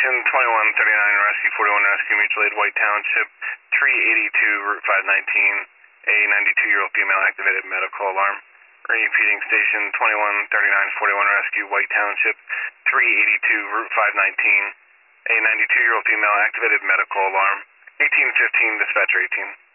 Station 2139, Rescue 41, Rescue Mutual Aid, White Township, 382, Route 519, a 92-year-old female activated medical alarm. Repeating Station 2139, 41, Rescue, White Township, 382, Route 519, a 92-year-old female activated medical alarm. 1815, dispatcher 18.